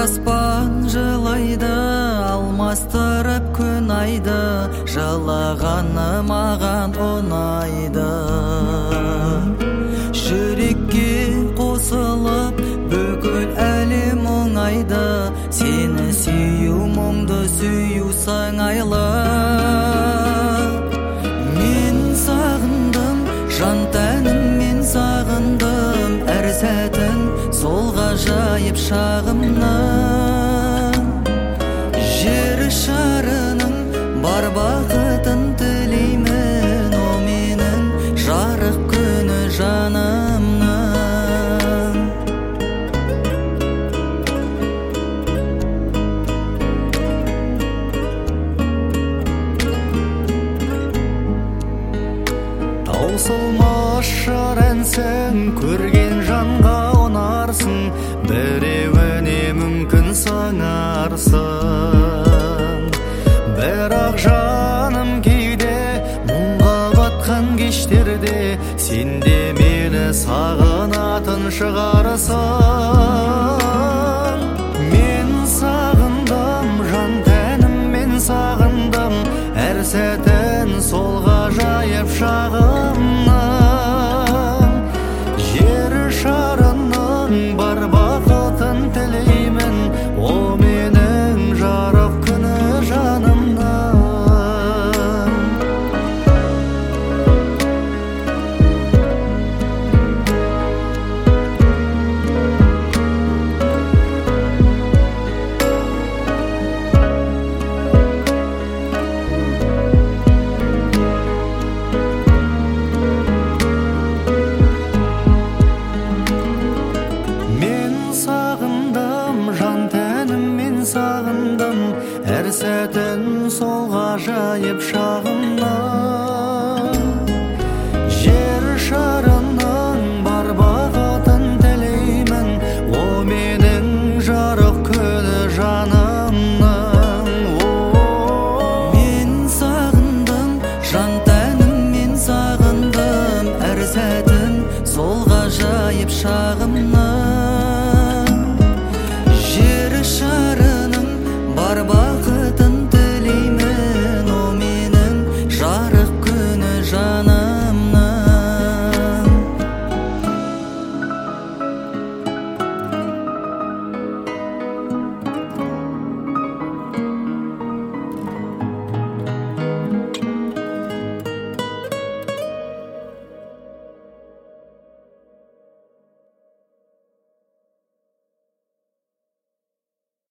аспан жылайды, алмастырып күн айды, жылағаны маған ұнайды. Жүрекке қосылып бүкіл әлем оңайды, сені сүю мұңды сүю сыңайлы. Мен сағындым, жан тәніммен сағындым, әр сәтін сол ғажайып шағымның. Жер шарының бар бақытын тілеймін, о менің жарық күні жанымның. Таусылмас жыр әнсің, көрген жанға ұнарсың, біреуіне мүмкін сыңарсың. Бірақ жаным кейде мұңға батқан кештерде, сен де мені сағынатын шығарсың. Мен сағындым, жан тәніммен сағындым, әр сәтін сол ғажайып шағымның. Жер шарының бар бақытын тілеймін, о менің жарық күні жанымның. Сағындым, әр сәтін сол ғажайып шағымның. Жер шарының бар бақытын тілеймін, о менің жарық күні жанымның. Мен сағындым, жан тәніммен сағындым, әр сәтін сол ғажайып шағымның.